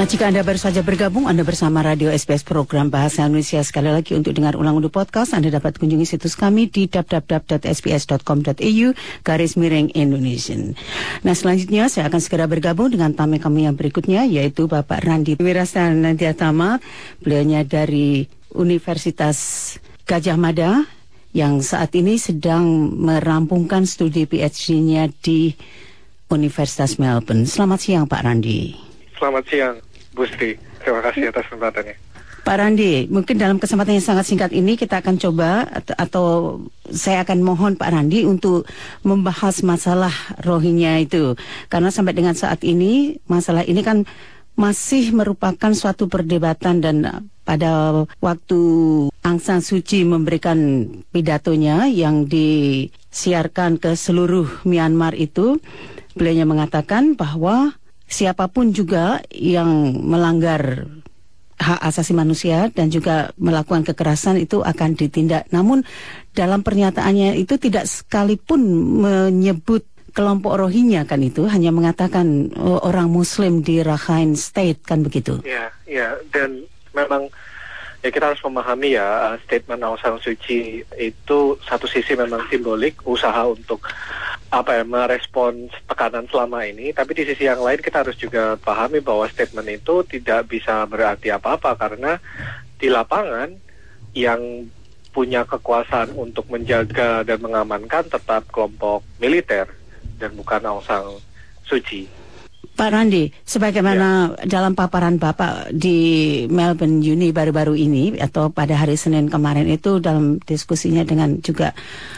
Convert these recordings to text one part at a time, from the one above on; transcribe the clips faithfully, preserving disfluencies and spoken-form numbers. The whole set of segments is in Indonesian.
Nah, jika Anda baru saja bergabung, Anda bersama Radio S B S Program Bahasa Indonesia. Sekali lagi untuk dengar ulang untuk podcast, Anda dapat kunjungi situs kami di w w w dot s b s dot com dot a u garis miring Indonesian. Nah, selanjutnya saya akan segera bergabung dengan tamu kami yang berikutnya, yaitu Bapak Randi Wirastanantiatama. Beliaunya dari Universitas Gadjah Mada yang saat ini sedang merampungkan studi P H D-nya di Universitas Melbourne. Selamat siang, Pak Randi. Selamat siang, Bu Sri. Terima kasih atas kesempatannya. Pak Randi, mungkin dalam kesempatan yang sangat singkat ini kita akan coba atau, atau saya akan mohon Pak Randi untuk membahas masalah Rohingya itu. Karena sampai dengan saat ini, masalah ini kan masih merupakan suatu perdebatan, dan pada waktu Aung San Suu Kyi memberikan pidatonya yang disiarkan ke seluruh Myanmar itu, beliau mengatakan bahwa siapapun juga yang melanggar hak asasi manusia dan juga melakukan kekerasan itu akan ditindak. Namun dalam pernyataannya itu tidak sekalipun menyebut kelompok Rohingya kan, itu hanya mengatakan oh, orang Muslim di Rakhine State kan begitu. Ya, ya, dan memang ya kita harus memahami ya, statement Aung San Suu Kyi itu satu sisi memang simbolik, usaha untuk apa ya, merespons tekanan selama ini, tapi di sisi yang lain kita harus juga pahami bahwa statement itu tidak bisa berarti apa-apa, karena di lapangan yang punya kekuasaan untuk menjaga dan mengamankan tetap kelompok militer dan bukan Aung San Suu Kyi. Pak Randi, sebagaimana ya, dalam paparan Bapak di Melbourne Uni baru-baru ini atau pada hari Senin kemarin itu dalam diskusinya dengan juga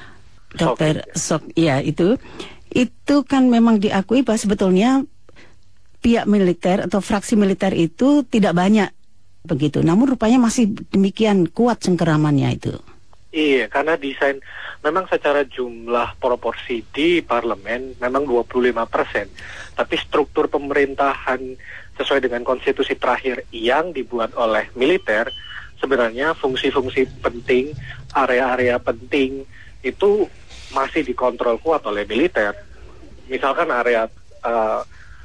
Dokter Sok, ya itu, itu kan memang diakui bahwa sebetulnya pihak militer atau fraksi militer itu tidak banyak begitu. Namun rupanya masih demikian kuat cengkeramannya itu. Iya, karena desain memang secara jumlah proporsi di parlemen memang dua puluh lima persen. Tapi struktur pemerintahan sesuai dengan konstitusi terakhir yang dibuat oleh militer, sebenarnya fungsi-fungsi penting, area-area penting itu masih dikontrol kuat oleh militer. Misalkan area uh,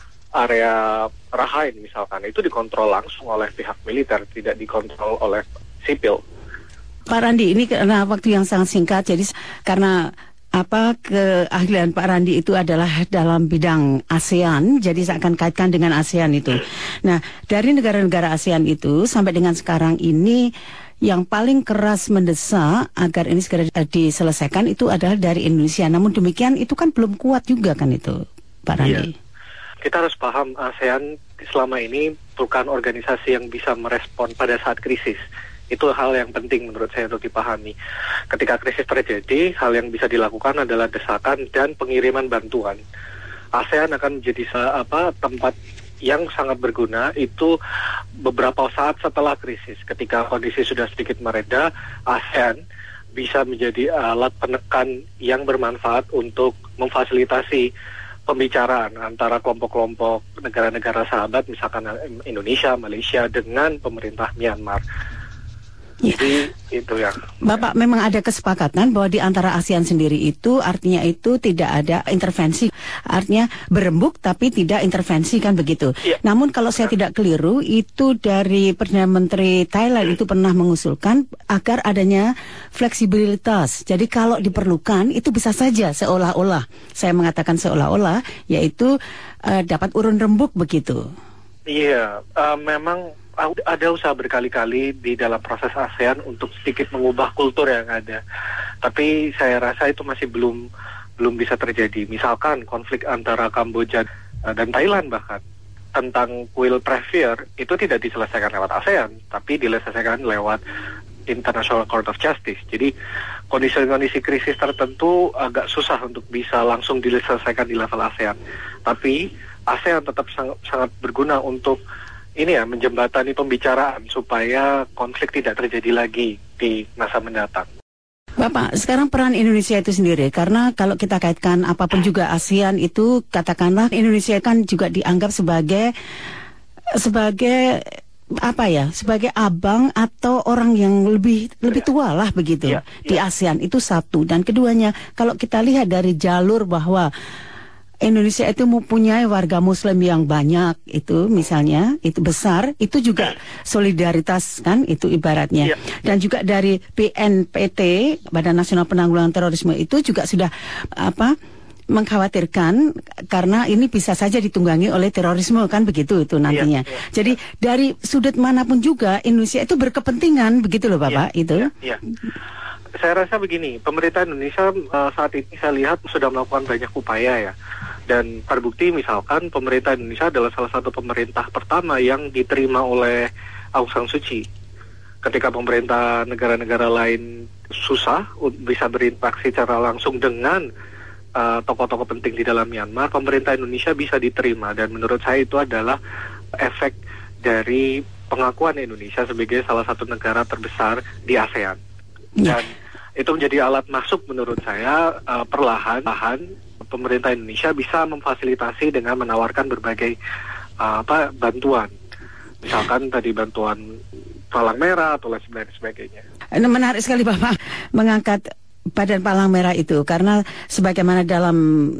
area Rakhine misalkan itu dikontrol langsung oleh pihak militer, tidak dikontrol oleh sipil. Pak Randi, ini karena waktu yang sangat singkat, jadi karena apa keahlian Pak Randi itu adalah dalam bidang ASEAN, jadi saya akan kaitkan dengan ASEAN itu. Nah, dari negara-negara ASEAN itu sampai dengan sekarang ini yang paling keras mendesak agar ini segera diselesaikan itu adalah dari Indonesia. Namun demikian itu kan belum kuat juga kan itu, Pak Randi. Iya. Kita harus paham ASEAN selama ini bukan organisasi yang bisa merespon pada saat krisis. Itu hal yang penting menurut saya untuk dipahami. Ketika krisis terjadi, hal yang bisa dilakukan adalah desakan dan pengiriman bantuan. ASEAN akan menjadi apa tempat yang sangat berguna itu beberapa saat setelah krisis. Ketika kondisi sudah sedikit mereda, ASEAN bisa menjadi alat penekan yang bermanfaat untuk memfasilitasi pembicaraan antara kelompok-kelompok negara-negara sahabat, misalkan Indonesia, Malaysia, dengan pemerintah Myanmar. Ya. Jadi itu ya. Bapak, memang ada kesepakatan bahwa di antara ASEAN sendiri itu artinya itu tidak ada intervensi, artinya berembuk tapi tidak intervensi kan begitu. Ya. Namun kalau saya tidak keliru itu dari Perdana Menteri Thailand itu pernah mengusulkan agar adanya fleksibilitas. Jadi kalau diperlukan itu bisa saja seolah-olah, saya mengatakan seolah-olah, yaitu uh, dapat urun rembuk begitu. Iya, uh, memang ada usaha berkali-kali di dalam proses ASEAN untuk sedikit mengubah kultur yang ada. Tapi saya rasa itu masih belum belum bisa terjadi. Misalkan konflik antara Kamboja dan Thailand bahkan tentang kuil Previer itu tidak diselesaikan lewat ASEAN, tapi diselesaikan lewat International Court of Justice. Jadi kondisi-kondisi krisis tertentu agak susah untuk bisa langsung diselesaikan di level ASEAN. Tapi ASEAN tetap sangat, sangat berguna untuk ini ya, menjembatani pembicaraan supaya konflik tidak terjadi lagi di masa mendatang. Bapak, sekarang peran Indonesia itu sendiri, karena kalau kita kaitkan apapun juga ASEAN itu, katakanlah Indonesia kan juga dianggap sebagai sebagai apa ya, sebagai abang atau orang yang lebih lebih tua lah begitu ya, di ya. ASEAN itu satu. Dan keduanya, kalau kita lihat dari jalur bahwa Indonesia itu mempunyai warga Muslim yang banyak, itu misalnya itu besar, itu juga solidaritas kan, itu ibaratnya. Ya. Dan juga dari B N P T, Badan Nasional Penanggulangan Terorisme, itu juga sudah apa mengkhawatirkan karena ini bisa saja ditunggangi oleh terorisme kan, begitu itu nantinya. Ya, ya, Jadi ya. dari sudut manapun juga Indonesia itu berkepentingan, begitu loh Bapak, ya, itu. Ya, ya. Saya rasa begini, pemerintah Indonesia uh, saat ini saya lihat sudah melakukan banyak upaya ya. Dan terbukti misalkan pemerintah Indonesia adalah salah satu pemerintah pertama yang diterima oleh Aung San Suu Kyi. Ketika pemerintah negara-negara lain susah bisa berinteraksi secara langsung dengan uh, tokoh-tokoh penting di dalam Myanmar, pemerintah Indonesia bisa diterima. Dan menurut saya itu adalah efek dari pengakuan Indonesia sebagai salah satu negara terbesar di ASEAN. Dan itu menjadi alat masuk menurut saya uh, perlahan-lahan pemerintah Indonesia bisa memfasilitasi dengan menawarkan berbagai uh, apa bantuan, misalkan tadi bantuan Palang Merah atau lain sebagainya. Ini menarik sekali Bapak mengangkat Badan Palang Merah itu, karena sebagaimana dalam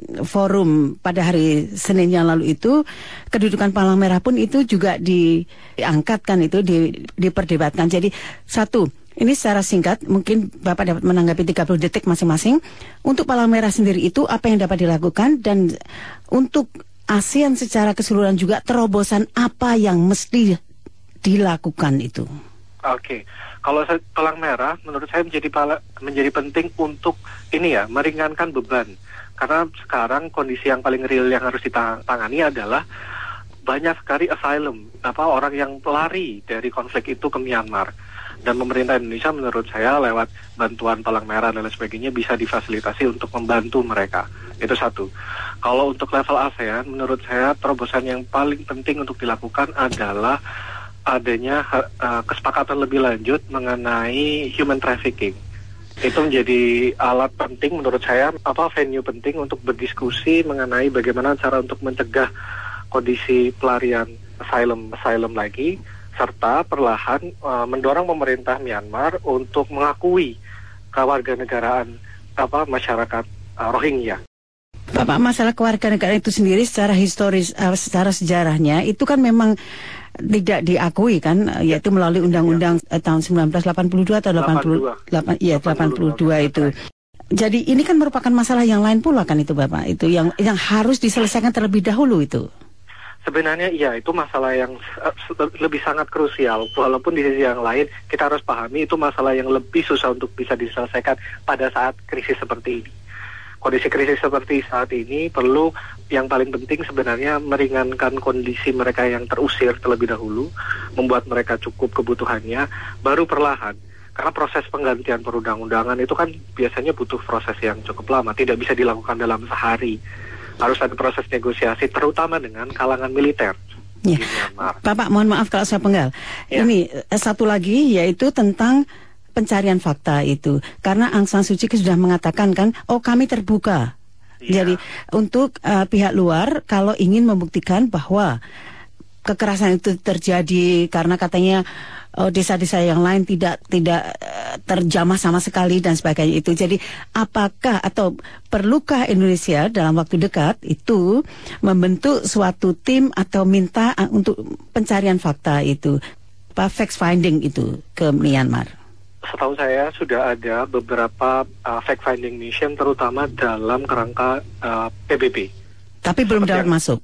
forum pada hari Senin yang lalu itu, kedudukan Palang Merah pun itu juga diangkatkan, itu di, diperdebatkan. Jadi satu, ini secara singkat, mungkin Bapak dapat menanggapi tiga puluh detik masing-masing. Untuk Palang Merah sendiri itu apa yang dapat dilakukan, dan untuk ASEAN secara keseluruhan juga terobosan apa yang mesti dilakukan itu? Oke, kalau Palang Merah menurut saya menjadi pala, menjadi penting untuk ini ya, meringankan beban. Karena sekarang kondisi yang paling real yang harus ditangani adalah banyak sekali asylum, apa orang yang pelari dari konflik itu ke Myanmar. Dan pemerintah Indonesia menurut saya lewat bantuan Palang Merah dan lain sebagainya bisa difasilitasi untuk membantu mereka. Itu satu. Kalau untuk level ASEAN, menurut saya terobosan yang paling penting untuk dilakukan adalah adanya uh, kesepakatan lebih lanjut mengenai human trafficking. Itu menjadi alat penting menurut saya, apa venue penting untuk berdiskusi mengenai bagaimana cara untuk mencegah kondisi pelarian asylum asylum lagi, serta perlahan uh, mendorong pemerintah Myanmar untuk mengakui kewarganegaraan apa masyarakat uh, Rohingya. Bapak, masalah kewarganegaraan itu sendiri secara historis, uh, secara sejarahnya itu kan memang tidak diakui kan, uh, yaitu melalui undang-undang uh, tahun sembilan belas delapan puluh dua atau delapan puluh delapan, iya delapan puluh dua itu. Jadi ini kan merupakan masalah yang lain pula kan itu Bapak, itu yang yang harus diselesaikan terlebih dahulu itu. Sebenarnya iya, itu masalah yang uh, lebih sangat krusial. Walaupun di sisi yang lain kita harus pahami itu masalah yang lebih susah untuk bisa diselesaikan pada saat krisis seperti ini. Kondisi krisis seperti saat ini perlu, yang paling penting sebenarnya meringankan kondisi mereka yang terusir terlebih dahulu, membuat mereka cukup kebutuhannya, baru perlahan. Karena proses penggantian perundang-undangan itu kan biasanya butuh proses yang cukup lama, tidak bisa dilakukan dalam sehari. Harus ada proses negosiasi, terutama dengan kalangan militer ya. Di Myanmar. Bapak, mohon maaf kalau saya penggal. Ya. Ini satu lagi, yaitu tentang pencarian fakta itu. Karena Aung San Suu Kyi sudah mengatakan kan, oh kami terbuka. Ya. Jadi untuk uh, pihak luar kalau ingin membuktikan bahwa kekerasan itu terjadi karena katanya uh, desa-desa yang lain tidak tidak uh, terjamah sama sekali dan sebagainya itu. Jadi apakah atau perlukah Indonesia dalam waktu dekat itu membentuk suatu tim atau minta uh, untuk pencarian fakta itu, apa fact finding itu ke Myanmar? Setahu saya sudah ada beberapa uh, fact finding mission terutama dalam kerangka uh, P B B. Tapi belum dapat masuk.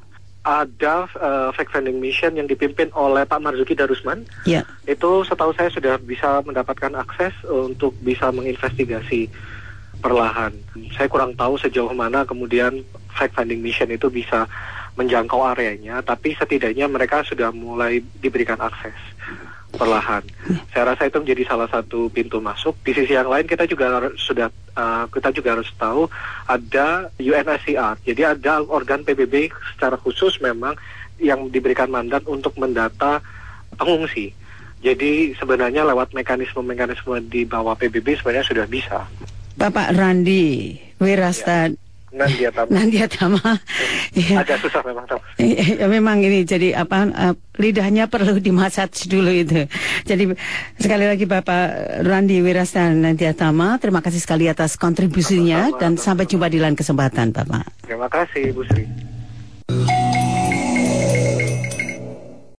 Ada uh, fact finding mission yang dipimpin oleh Pak Marzuki Darusman. Ya. Itu setahu saya sudah bisa mendapatkan akses untuk bisa menginvestigasi perlahan. Saya kurang tahu sejauh mana kemudian fact finding mission itu bisa menjangkau areanya, tapi setidaknya mereka sudah mulai diberikan akses perlahan. Saya rasa itu menjadi salah satu pintu masuk. Di sisi yang lain kita juga harus, sudah uh, kita juga harus tahu ada U N H C R. Jadi ada organ P B B secara khusus memang yang diberikan mandat untuk mendata pengungsi. Jadi sebenarnya lewat mekanisme-mekanisme di bawah P B B sebenarnya sudah bisa. Bapak Randi Wirasta, Nandiatama. Nandiatama. Ya. Agak susah memang tahu. Ya, memang ini jadi apa uh, lidahnya perlu dimassage dulu itu. Jadi sekali lagi Bapak Randi Wirasta Nandiatama, terima kasih sekali atas kontribusinya dan sampai jumpa di lain kesempatan Bapak. Terima kasih Bu Sri.